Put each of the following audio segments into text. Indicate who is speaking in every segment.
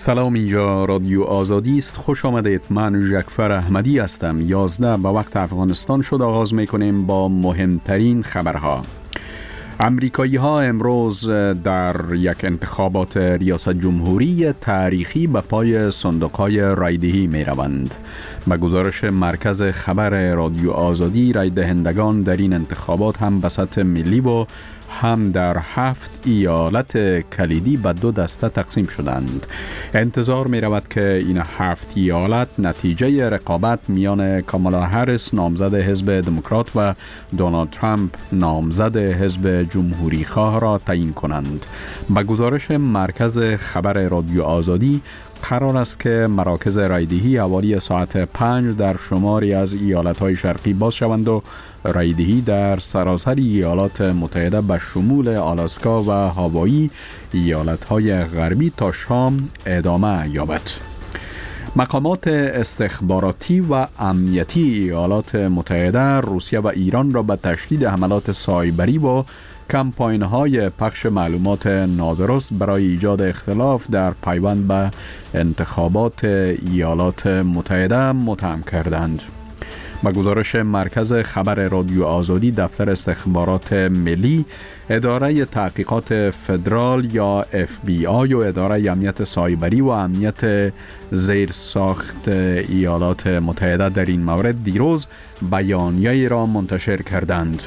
Speaker 1: سلام، اینجا رادیو آزادی است. خوش آمدید. من جعفر احمدی هستم. 11 به وقت افغانستان شد. آغاز میکنیم با مهمترین خبرها. امریکایی ها امروز در یک انتخابات ریاست جمهوری تاریخی به پای صندوق‌های رایدهی می روند. به گزارش مرکز خبر رادیو آزادی، رای دهندگان در این انتخابات هم به سطح ملی و هم در 7 ایالت کلیدی به 2 دسته تقسیم شدند. انتظار می رود که این 7 ایالت نتیجه رقابت میان کامالا هریس نامزد حزب دموکرات و دونالد ترامپ نامزد حزب جمهوری خواه را تعیین کنند. به گزارش مرکز خبر رادیو آزادی، قرار است که مراکز رایدهی حوالی ساعت 5 در شماری از ایالت‌های شرقی باز شوند و رایدهی در سراسر ایالات متحده به شمول آلاسکا و هاوایی ایالت‌های غربی تا شام ادامه یابد. مقامات استخباراتی و امنیتی ایالات متحده روسیه و ایران را به تشدید حملات سایبری و کمپاین‌های پخش معلومات نادرست برای ایجاد اختلاف در پیوند به انتخابات ایالات متحده متهم کردند. با گزارش مرکز خبر رادیو آزادی، دفتر استخبارات ملی، اداره تحقیقات فدرال یا FBI و اداره امنیت سایبری و امنیت زیرساخت ایالات متحده در این مورد دیروز بیانیه‌ای را منتشر کردند.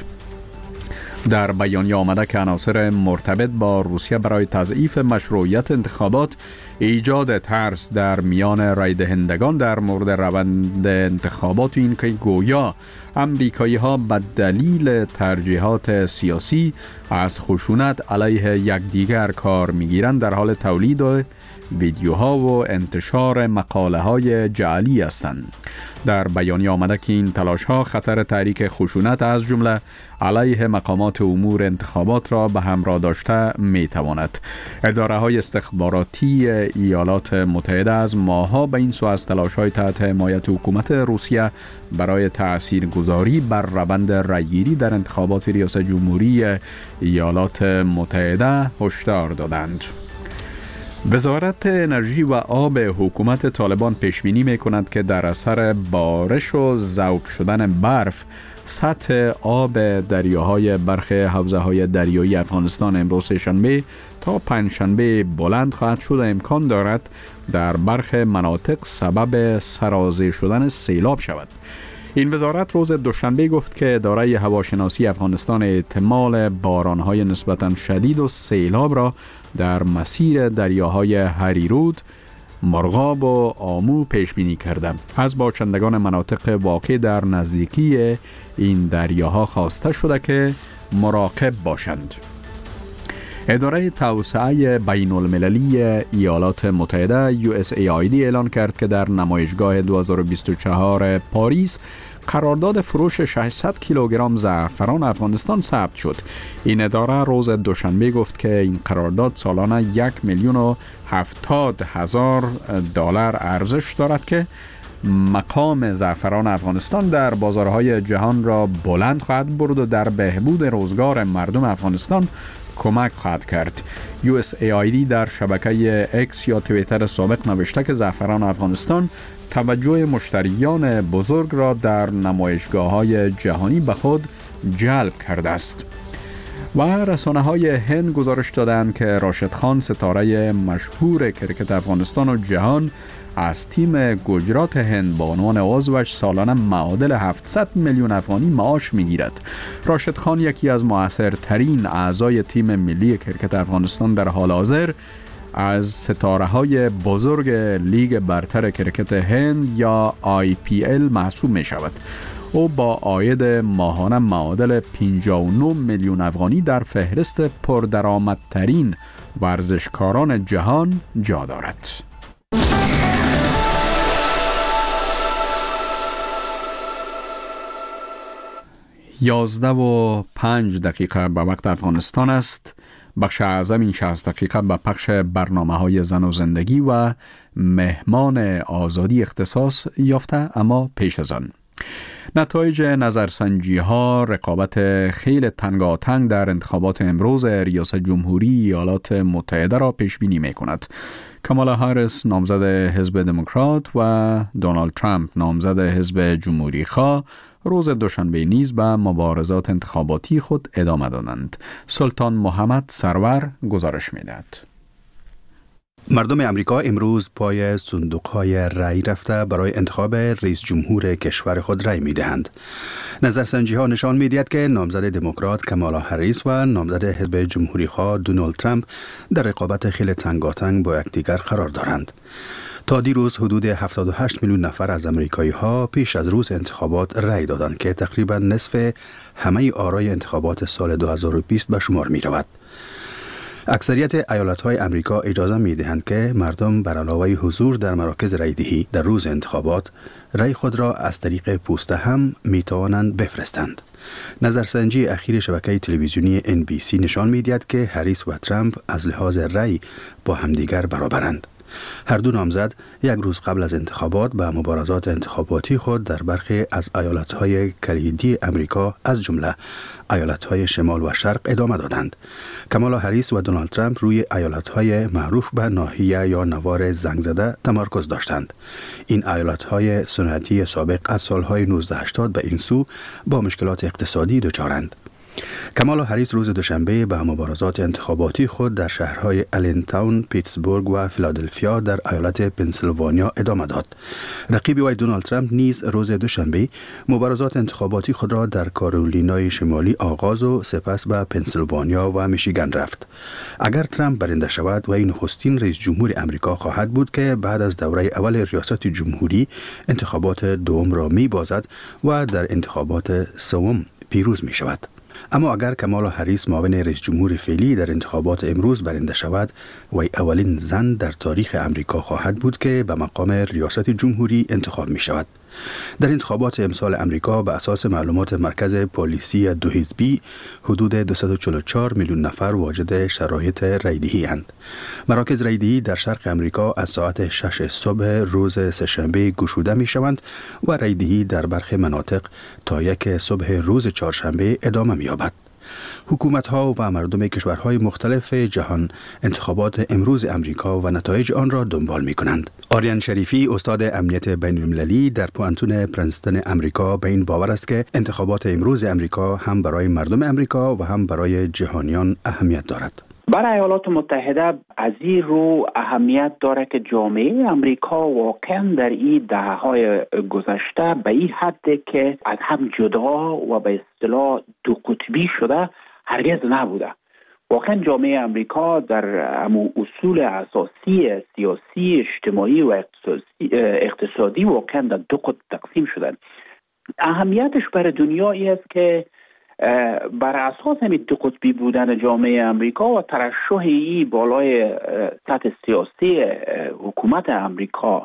Speaker 1: در بیانیه آمده که عناصر مرتبط با روسیه برای تضعیف مشروعیت انتخابات، ایجاد ترس در میان رای دهندگان در مورد روند انتخابات و این که گویا امریکایی ها به دلیل ترجیحات سیاسی از خشونت علیه یکدیگر کار میگیرند، در حال تولید ویدیوها و انتشار مقاله های جعلی هستند. در بیانیه آمده که این تلاش ها خطر تحریک خشونت از جمله علیه مقامات امور انتخابات را به همراه داشته می تواند. اداره های استخباراتی ایالات متحده از ماه‌ها به این سو از تلاش های تحت حمایت حکومت روسیه برای تاثیرگذاری بر روند رأیگیری در انتخابات ریاست جمهوری ایالات متحده هشدار دادند. وزارت انرژی و آب حکومت طالبان پیشبینی می‌کند که در اثر بارش و ذوب شدن برف، سطح آب دریاهای برخی حوزه‌های دریایی افغانستان امروز شنبه تا پنجشنبه بلند خواهد شد و امکان دارد در برخی مناطق سبب سرازیر شدن سیلاب شود. این وزارت روز دوشنبه گفت که اداره هواشناسی افغانستان احتمال باران‌های نسبتاً شدید و سیلاب را در مسیر دریاهای هریرود، مرغاب و آمو پیش بینی کرده. از باشندگان مناطق واقع در نزدیکی این دریاها خواسته شده که مراقب باشند. اداره توسعه بین المللی ایالات متحده USAID اعلان کرد که در نمایشگاه 2024 پاریس قرارداد فروش 600 کیلوگرم زعفران افغانستان ثبت شد. این اداره روز دوشنبه گفت که این قرارداد سالانه 1,070,000 دلار ارزش دارد که مقام زعفران افغانستان در بازارهای جهان را بلند خواهد برد و در بهبود روزگار مردم افغانستان کمک خواهد کرد. USAID در شبکه X یا توییتر سابق نوشته که زعفران افغانستان توجه مشتریان بزرگ را در نمایشگاه‌های جهانی به خود جلب کرده است. و رسانه‌های هند گزارش دادند که راشد خان، ستاره مشهور کرکت افغانستان و جهان، از تیم گجرات هند با عنوان عضوش سالانه معادل 700 میلیون افغانی معاش میگیرد. راشد خان یکی از مؤثرترین اعضای تیم ملی کرکت افغانستان در حال حاضر از ستاره‌های بزرگ لیگ برتر کرکت هند یا IPL محسوب می شود. او با عاید ماهانه معادل 59 میلیون افغانی در فهرست پردرآمدترین ورزشکاران جهان جا دارد. 11:05 به وقت افغانستان است. بخش اعظم این 60 دقیقه به پخش برنامه‌های زن و زندگی و مهمان آزادی اختصاص یافته، اما پیش از آن نتایج نظرسنجی ها رقابت خیلی تنگاتنگ در انتخابات امروز ریاست جمهوری ایالات متحده را پیش بینی می کند. کامالا هاریس نامزد حزب دموکرات و دونالد ترامپ نامزد حزب جمهوری خواه روز دوشنبه نیز به مبارزات انتخاباتی خود ادامه دادند. سلطان محمد سرور گزارش می‌دهد.
Speaker 2: مردم امریکا امروز پای صندوق‌های رای رفته برای انتخاب رئیس جمهور کشور خود رای می‌دهند. نظرسنجی‌ها نشان می‌دهد که نامزد دموکرات کامالا هاریس و نامزد حزب جمهوری‌خواه دونالد ترامپ در رقابت خیلی تنگاتنگ با یکدیگر قرار دارند. تا دیروز حدود 78 میلیون نفر از امریکایی‌ها پیش از روز انتخابات رای دادند که تقریباً نصف همه آرای انتخابات سال 2020 به شمار می‌رود. اکثریت ایالت‌های امریکا اجازه می‌دهند که مردم بر علاوه حضور در مراکز رایدهی در روز انتخابات رای خود را از طریق پوسته هم می‌توانند بفرستند. نظرسنجی اخیر شبکه تلویزیونی NBC نشان می‌دهد که هاریس و ترامپ از لحاظ رای با همدیگر برابرند. هر دو نامزد یک روز قبل از انتخابات به مبارزات انتخاباتی خود در برخی از ایالت‌های کلیدی امریکا از جمله ایالت‌های شمال و شرق ادامه دادند. کامالا هاریس و دونالد ترامپ روی ایالت‌های معروف به ناحیه یا نوار زنگ زده تمرکز داشتند. این ایالت‌های صنعتی سابق از سال‌های 1980 به این سو با مشکلات اقتصادی دچارند. کامالا هاریس روز دوشنبه به مبارزات انتخاباتی خود در شهرهای الینتاون، پیتسبورگ و فیلادلفیا در ایالت پنسیلوانیا ادامه داد. رقیب وی دونالد ترامپ نیز روز دوشنبه مبارزات انتخاباتی خود را در کارولینای شمالی آغاز و سپس به پنسیلوانیا و میشیگان رفت. اگر ترامپ برنده شود وی نخستین رئیس جمهور امریکا خواهد بود که بعد از دوره اول ریاست جمهوری انتخابات دوم را می‌بازد و در انتخابات سوم پیروز می شود. اما اگر کامالا هاریس معاون رئیس جمهور فعلی در انتخابات امروز برنده شود، وی اولین زن در تاریخ امریکا خواهد بود که به مقام ریاست جمهوری انتخاب می شود. در انتخابات امسال امریکا به اساس معلومات مرکز پلیسی دو حزبی حدود 244 میلیون نفر واجد شرایط رایدهی اند. مراکز رایدهی در شرق امریکا از ساعت 6 صبح روز سه‌شنبه گشوده می شوند و رایدهی در برخی مناطق تا 1 صبح روز چهارشنبه ادامه می یابد. حکومت‌ها و مردم کشورهای مختلف جهان انتخابات امروز امریکا و نتایج آن را دنبال می‌کنند. آریان شریفی استاد امنیت بین‌المللی در پوانتون پرنستون امریکا به این باور است که انتخابات امروز امریکا هم برای مردم امریکا و هم برای جهانیان اهمیت دارد.
Speaker 3: برای ایالات متحده از این رو اهمیت داره که جامعه امریکا واقعا در این دهه‌های گذشته به این حد که از هم جدا و به اصطلاح دو قطبی شده هرگز نبوده. واقعا جامعه امریکا در اصول اساسی سیاسی، اجتماعی و اقتصادی واقعا در دو قطب تقسیم شدن. اهمیتش برای دنیا است که بر اساس همین دو قطبی بودن جامعه امریکا و ترشح این بالای سطح سیاسی حکومت امریکا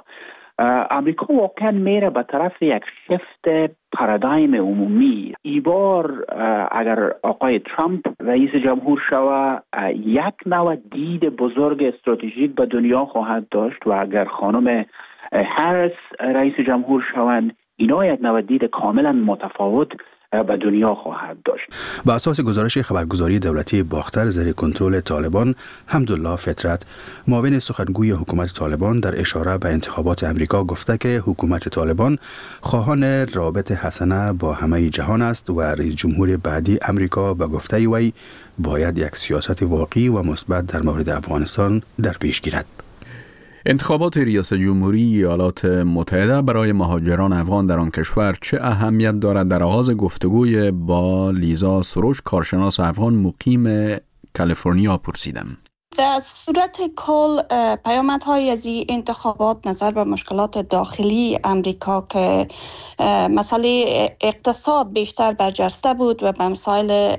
Speaker 3: واقعا میره به طرف یک شفت پارادایم عمومی. ای بار اگر آقای ترامپ رئیس جمهور شود یک نوع دید بزرگ استراتژیک به دنیا خواهد داشت و اگر خانم هاریس رئیس جمهور شوند اینا یک نوع دید کاملا متفاوت به دنیا خواهد داشت.
Speaker 2: با اساس گزارش خبرگزاری دولتی باختر زیر کنترل طالبان، حمدالله فطرت معاون سخنگوی حکومت طالبان در اشاره به انتخابات امریکا گفته که حکومت طالبان خواهان رابط حسنه با همه جهان است و رئیس جمهور بعدی امریکا به گفته وی باید یک سیاست واقعی و مثبت در مورد افغانستان در پیش گیرد.
Speaker 1: انتخابات ریاست جمهوری ایالات متحده برای مهاجران افغان در آن کشور چه اهمیت دارد؟ در آغاز گفتگوی با لیزا سروش کارشناس افغان مقیم کالیفرنیا پرسیدم.
Speaker 4: در صورت کل پیامدهای از این انتخابات نظر به مشکلات داخلی امریکا که مسئله اقتصاد بیشتر برجسته بود و به مسائل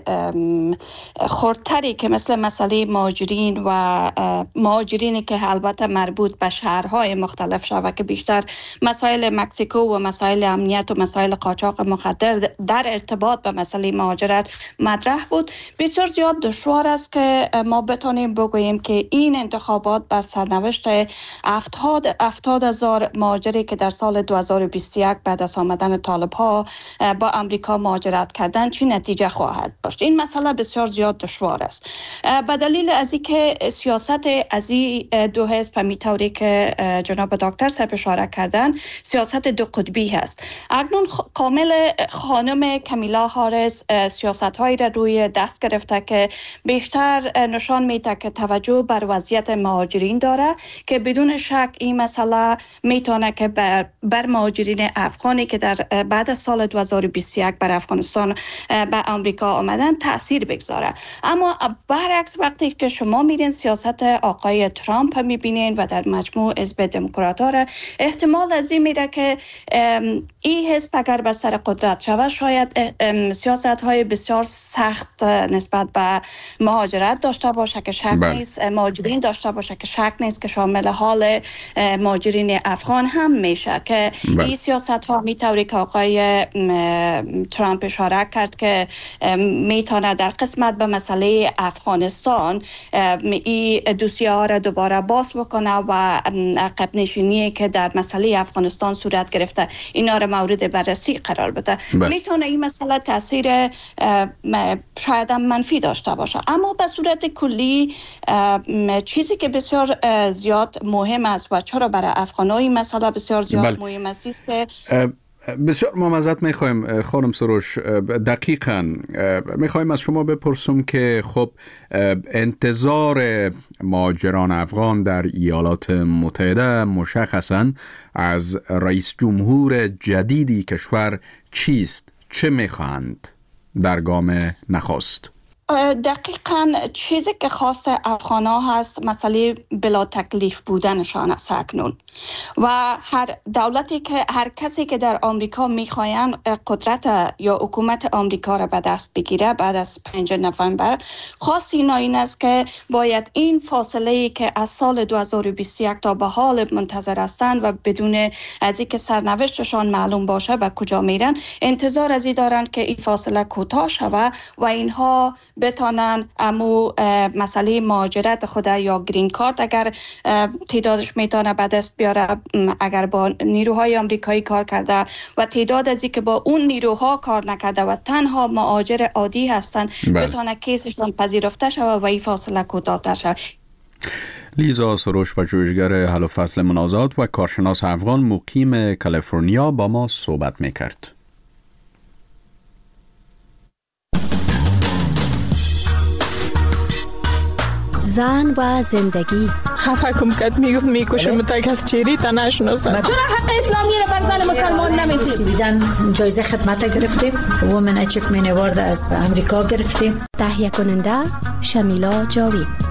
Speaker 4: خردتری که مثل مسئله مهاجرین و مهاجرینی که البته مربوط به شهرهای مختلف شود که بیشتر مسائل مکزیکو و مسائل امنیت و مسائل قاچاق مخدر در ارتباط به مسئله مهاجرت مطرح بود. بسیار زیاد دشوار است که ما بتانیم بگوییم میگوییم که این انتخابات بر سرنوشت 70,000 مهاجری که در سال 2021 بعد از آمدن طالب‌ها با امریکا مهاجرت کردن چی نتیجه خواهد داشت. این مسئله بسیار زیاد دشوار است به دلیل از اینکه سیاست از این دو حزب می‌طوری که جناب دکتر صاحب اشاره کردن سیاست دو قطبی هست. اکنون کامل خانم کامیلا هاریس سیاست‌هایی را روی دست گرفته که بیشتر نشان میده که توجه بر وضعیت مهاجرین داره که بدون شک این مسئله میتونه که بر مهاجرین افغانی که در بعد از سال 2021 بر افغانستان به آمریکا آمدن تاثیر بگذاره. اما برعکس وقتی که شما میرین سیاست آقای ترامپ میبینین و در مجموع حزب دموکرات‌ها را احتمال از این میره که این حزب اگر به سر قدرت شود شاید سیاست‌های بسیار سخت نسبت به مهاجرت داشته باشه که شک نیست، مهاجرین داشته باشه که شک نیست که شامل حال مهاجرین افغان هم میشه که این سیاست‌ها میطوری که آقای ترامپ اشاره کرد که میتونه در قسمت به مسئله افغانستان این دوسیه ها را دوباره باز بکنه و عقب نشینی که در مسئله افغانستان صورت گرفته اینا را مورد بررسی قرار بده. میتونه این مسئله تاثیر شاید منفی داشته باشه، اما به صورت کلی چیزی که بسیار زیاد مهم است و چرا برای افغان‌ها این مسئله بسیار زیاد مهم است که
Speaker 1: بسیار ممزد میخوایم خانم سروش، دقیقاً میخوایم از شما بپرسم که خب انتظار مهاجران افغان در ایالات متحده مشخصاً از رئیس جمهور جدیدی کشور چیست؟ چه میخواهند در گام نخست؟
Speaker 4: دقیقاً چیزی که خواست افغان‌ها هست مسئله بلا تکلیف بودنشان است اکنون و هر دولتی که هر کسی که در آمریکا میخواین قدرت یا حکومت آمریکا را به دست بگیره بعد از 5 نوامبر خواست این است که باید این فاصله‌ای که از سال 2021 تا به حال منتظر هستند و بدون از اینکه سرنوشتشان معلوم باشه به کجا میرن انتظار از این دارند که این فاصله کوتاه شود و اینها بتانن امو مسئله مهاجرت خود یا گرین کارت اگر تعدادش میتونه به دست بیاره اگر با نیروهای آمریکایی کار کرده و تعداد ازی که با اون نیروها کار نکرده و تنها مهاجر عادی هستن بتونه کیسشون پذیرفته شود و این فاصله کوتاه‌تر شود.
Speaker 1: لیزا سروش، پژوهشگر حل و فصل منازعات و کارشناس افغان مقیم کالیفرنیا با ما صحبت میکرد.
Speaker 5: زن و زندگی
Speaker 6: خفه کم کد میکشم تک از چیری تا نشناسم.
Speaker 7: چرا حق اسلامی رو بر زن مسلمان نمیدید؟
Speaker 5: بیدن جایزه خدمت گرفتیم، وومن اچیومنت اوارد از امریکا گرفتیم. تهیه کننده شمیلا جاوید.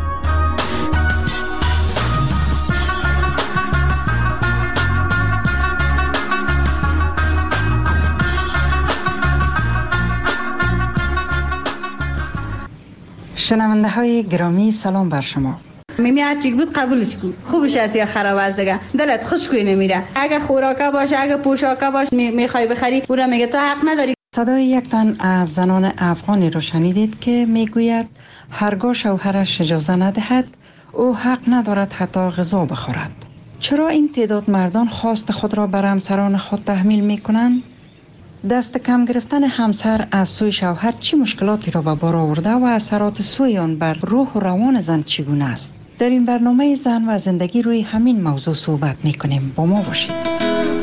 Speaker 8: شنونده های گرامی سلام بر شما.
Speaker 7: میمی هرچی بود قبولش کن، خوبش است یا خراب است دیگه، دلت خوشگوی نمیره. اگه خوراکه باشه اگه پوشاکه باشه میخوای بخری او را میگه تو حق نداری.
Speaker 8: صدای یک تن از زنان افغانی رو شنیدید که میگوید هرگاه شوهرش اجازه ندهد او حق ندارد حتی غذا بخورد. چرا این تعداد مردان خواست خود را بر همسران خود تحمیل میکنند؟ دست کم گرفتن همسر از سوی شوهر چه مشکلاتی را به بار آورده و اثرات سوی آن بر روح و روان زن چگونه است؟ در این برنامه زن و زندگی روی همین موضوع صحبت میکنیم. با ما باشید.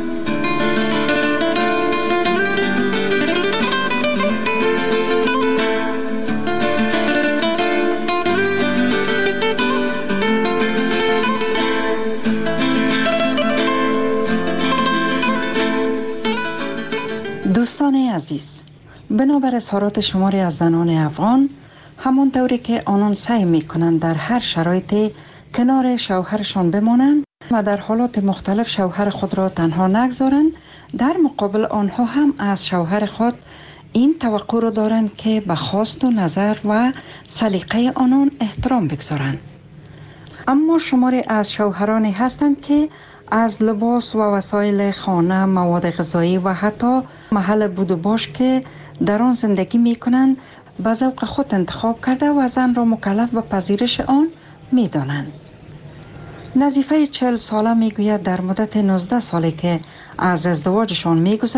Speaker 8: دوستان عزیز، بنابر اظهارات شماری از زنان افغان، همانطوری که آنان سعی میکنند در هر شرایطی کنار شوهرشان بمانند و در حالات مختلف شوهر خود را تنها نگذارند، در مقابل آنها هم از شوهر خود این توقع را دارند که به خواست و نظر و سلیقه آنان احترام بگذارند. اما شماری از شوهرانی هستند که از لباس و وسایل خانه، مواد غذایی و حتی محل بود و باش که در آن زندگی می کنند به ذوق خود انتخاب کرده و زن را مکلف به پذیرش آن می دانند. نظیفه 40 ساله می گوید در مدت 19 سالی که از ازدواجشان می